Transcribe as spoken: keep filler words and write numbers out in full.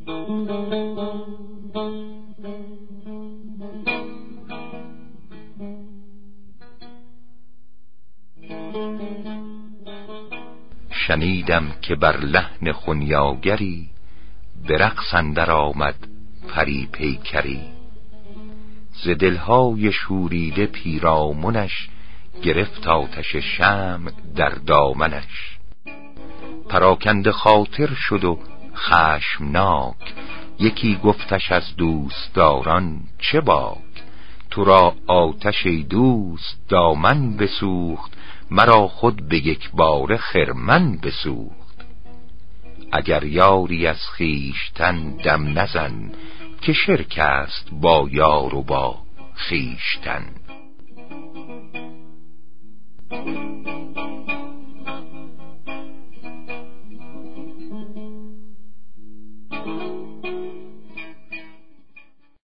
شنیدم که بر لحن خنیاگری به رقص اندر آمد پری پیکری. ز دلهای شوریده پیرامونش گرفت آتش شمع در دامنش. پراکنده خاطر شد و خشمناک، یکی گفتش از دوستداران چه باک. تو را آتش ای دوست دامن بسوخت، مرا خود به یک بار خرمن بسوخت. اگر یاری از خویشتن دم نزن، که شرک است با یار و با خویشتن.